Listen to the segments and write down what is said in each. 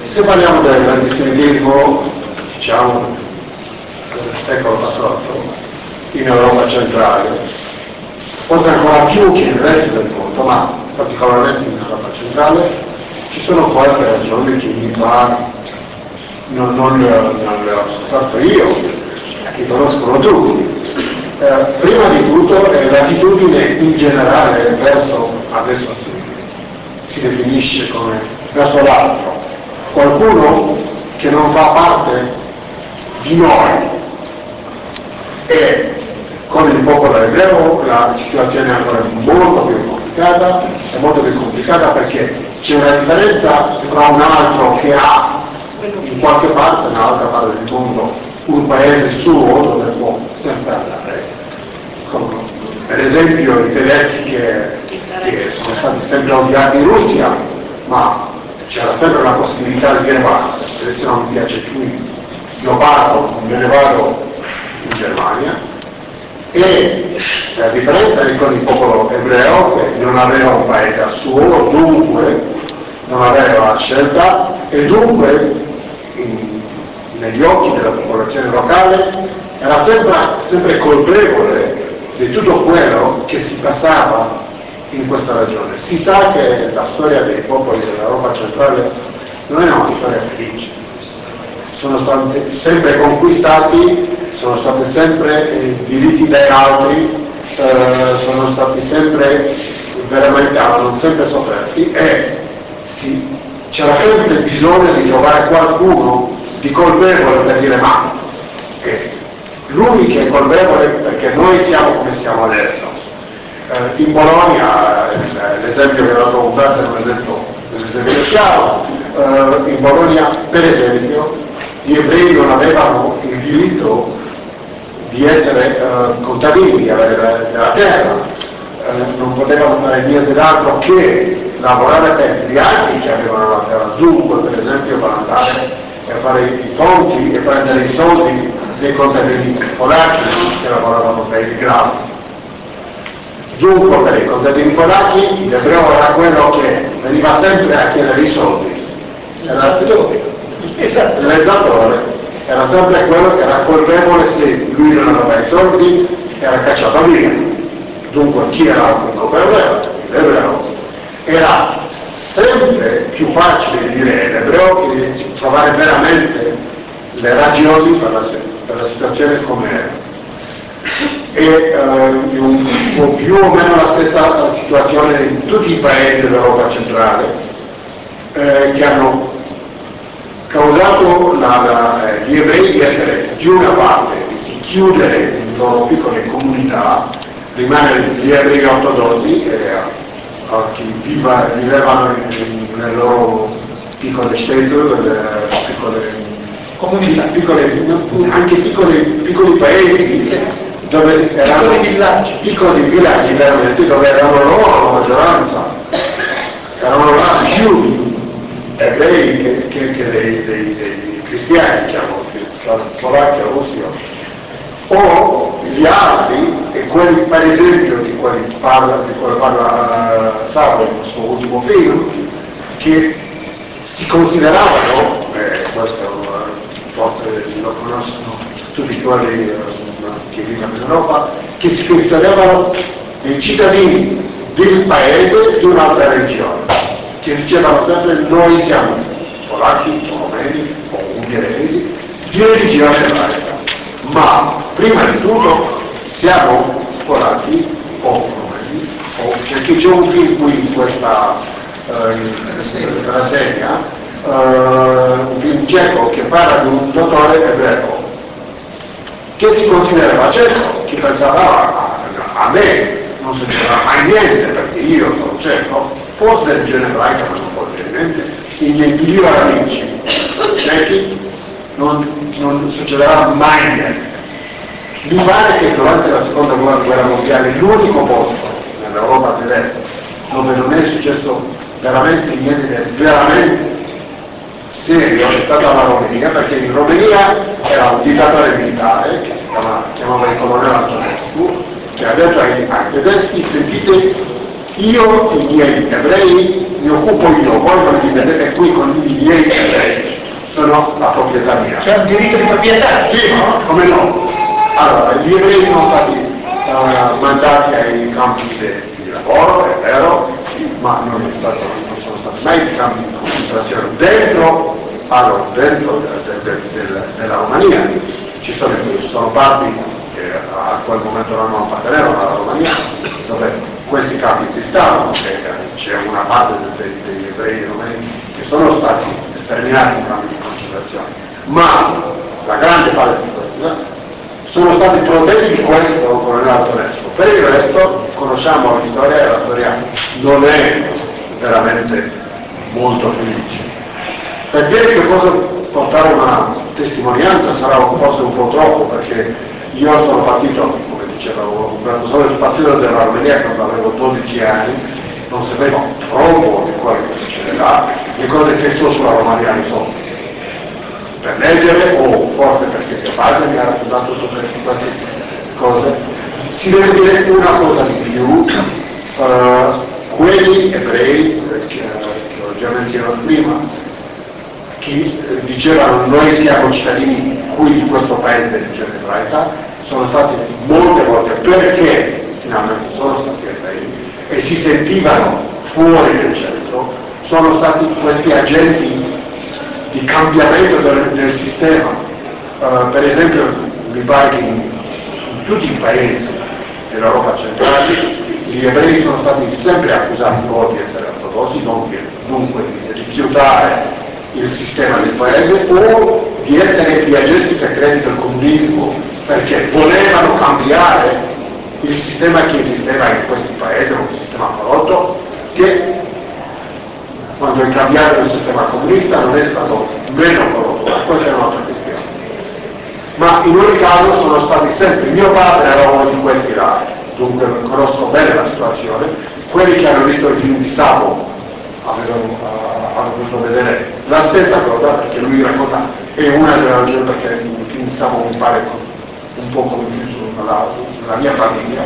Se parliamo dell'antisemitismo, diciamo, del secolo passato, in Europa centrale, forse ancora più che nel resto del mondo, ma particolarmente in Europa centrale, ci sono qualche ragioni che mi fa, non le ho soltanto io, che conoscono tutti. Prima di tutto è l'attitudine in generale verso, adesso si definisce come verso l'altro, qualcuno che non fa parte di noi. E con il popolo ebreo la situazione è ancora molto più complicata, è molto più complicata perché c'è una differenza tra un altro che ha in qualche parte, nell'altra parte del mondo, un paese suo dove può sempre andare. Per esempio i tedeschi che sono stati sempre odiati in Russia, ma c'era sempre la possibilità di dire ma se non mi piace più io parto, me ne vado in Germania. E la differenza è con il popolo ebreo che non aveva un paese al suo, dunque non aveva scelta e dunque negli occhi della popolazione locale era sempre colpevole di tutto quello che si passava in questa regione. Si sa che la storia dei popoli dell'Europa centrale non è una storia felice, sono stati sempre conquistati, sono stati sempre diritti dai altri, sono stati sempre veramente, hanno sempre sofferti e c'era sempre bisogno di trovare qualcuno di colpevole per dire ma lui che è colpevole perché noi siamo come siamo adesso. In Polonia, l'esempio che ho dato Umberto è un esempio chiaro, in Polonia per esempio gli ebrei non avevano il diritto di essere contadini, di avere la terra, non potevano fare niente d'altro che lavorare per gli altri che avevano la terra, dunque per esempio per andare a fare i ponti e prendere i soldi dei contadini polacchi che lavoravano per il grano. Dunque per i contadini polacchi l'ebreo era quello che veniva sempre a chiedere i soldi, l'esattore era sempre quello che era colpevole se lui non aveva i soldi, era cacciato via. Dunque chi era un colpevole? L'ebreo. Era sempre più facile dire l'ebreo che trovare veramente le ragioni per la situazione come era. E più o meno la stessa situazione in tutti i paesi dell'Europa centrale che hanno causato gli ebrei di essere di una parte, di si chiudere in loro piccole comunità, rimanere gli ebrei ortodossi che vivevano nelle loro piccole stelle, piccole comunità, anche piccoli paesi, dove erano piccoli villaggi veramente, dove erano loro la maggioranza, erano là più ebrei che dei cristiani, diciamo, Slovacchia, Russia, o gli altri, e quelli per esempio di cui parla Savo nel suo ultimo film, che si consideravano, questo forse lo conoscono tutti quelli che vivono in Europa, che si consideravano dei cittadini del paese di un'altra religione, che dicevano sempre noi siamo polacchi o romeni o ungheresi di religione ebraica, ma prima di tutto siamo polacchi o romeni, c'è un film qui in questa rassegna, un film ceco che parla di un dottore ebreo che si considerava ceco, che pensava a me non succederà mai niente perché io sono ceco, forse del genere ebraica ma non fosse niente, i miei migliori amici cechi non succederà mai niente. Mi pare che durante la seconda guerra mondiale l'unico posto nell'Europa tedesca dove non è successo veramente niente di veramente serio è stata la Romania, perché in Romania era un dittatore militare che si chiamava il colonnello Antonescu, che ha detto ai tedeschi: sentite, io i miei ebrei mi occupo io, voi non vi vedete qui con i miei ebrei. proprietà mia. C'è un diritto di proprietà? Sì, come no? Allora, gli ebrei sono stati mandati ai campi di lavoro, è vero, ma non sono stati mai dei campi di concentrazione dentro della Romania. Ci sono parti che a quel momento non appartenevano alla Romania, dove questi campi esistevano, c'è una parte degli ebrei romani che sono stati sterminati in campi di concentrazione, ma la grande parte di questi sono stati protetti di questo colonnello tedesco. Per il resto conosciamo la storia e la storia non è veramente molto felice. Per dire che posso portare una testimonianza sarà forse un po' troppo, perché io sono partito, come diceva Umberto, sono partito dalla Romania quando avevo 12 anni, non sapevo troppo di quello che succederà, le cose che so sulla Romania ne so per leggere o forse perché mio padre mi ha raccontato tutte queste cose. Si deve dire una cosa di più, quelli ebrei che ho già menzionato prima, che dicevano noi siamo cittadini qui di questo paese dell'origine ebraica, sono stati molte volte, perché finalmente sono stati ebrei e si sentivano fuori del centro, sono stati questi agenti di cambiamento del sistema. Per esempio mi pare che in tutti i paesi dell'Europa centrale gli ebrei sono stati sempre accusati o di essere ortodossi, dunque di rifiutare il sistema del paese, o di essere gli agenti segreti del comunismo, perché volevano cambiare il sistema che esisteva in questi paesi, un sistema corrotto che quando è cambiato il sistema comunista non è stato meno corrotto, ma questa è un'altra questione. Ma in ogni caso sono stati sempre, mio padre era uno di questi là, dunque conosco bene la situazione. Quelli che hanno visto il film di Sabo hanno potuto vedere la stessa cosa, perché lui racconta, è una delle ragioni perché il film di Sabo mi pare un po' come il film sulla mia famiglia,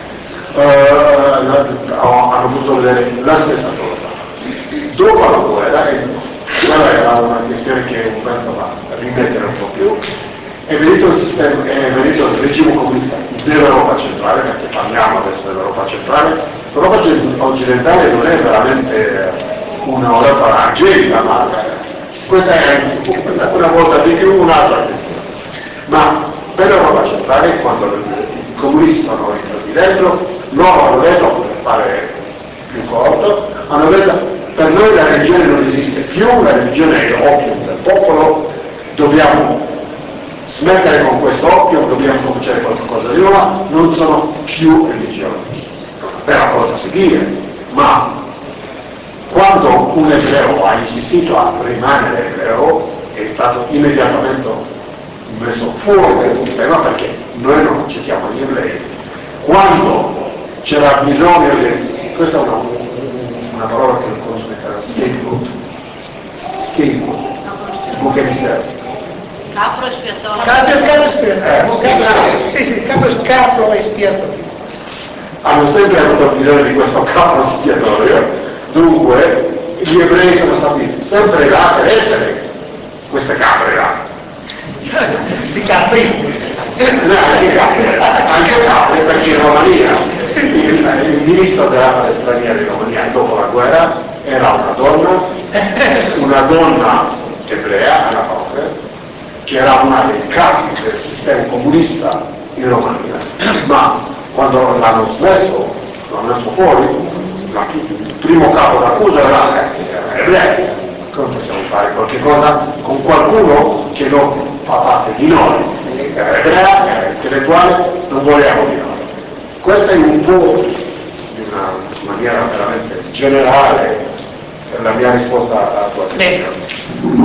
hanno potuto vedere la stessa cosa. Dopo la guerra, e quella era una questione che Umberto va a rimettere un po' più, è venuto il regime comunista dell'Europa centrale, perché parliamo adesso dell'Europa centrale. L'Europa occidentale non è veramente un'Europa angelica, ma questa è una volta di più un'altra questione. Ma per l'Europa centrale, quando i comunisti sono entrati dentro, loro hanno detto, per fare più corto, hanno detto per noi la religione non esiste più, la religione è l'opium del popolo, dobbiamo smettere con questo opium, dobbiamo cominciare qualcosa di nuovo, non sono più religioni. È una bella cosa da dire, ma quando un ebreo ha insistito a rimanere ebreo è stato immediatamente messo fuori dal sistema, perché noi non accettiamo gli ebrei. Quando c'era bisogno di... questa è una parola che non conosco, scapegoat, buca di sesta. Capro espiatorio. Capro espiatorio. Sì, capro espiatorio. Hanno sempre avuto bisogno di questo capro espiatorio, dunque gli ebrei sono stati sempre là per essere queste capre là. Di capri. Anche capre, perché in Romania il ministro delle affari straniere in Romania dopo la guerra era una donna ebrea, Anna Pauker, che era una dei capi del sistema comunista in Romania, ma quando l'hanno messo fuori, il primo capo d'accusa era ebreo. Come possiamo fare qualche cosa con qualcuno che non fa parte di noi? Era ebrea, era intellettuale, non volevamo di noi. Questa è un po' di una maniera veramente generale la mia risposta a tua questione.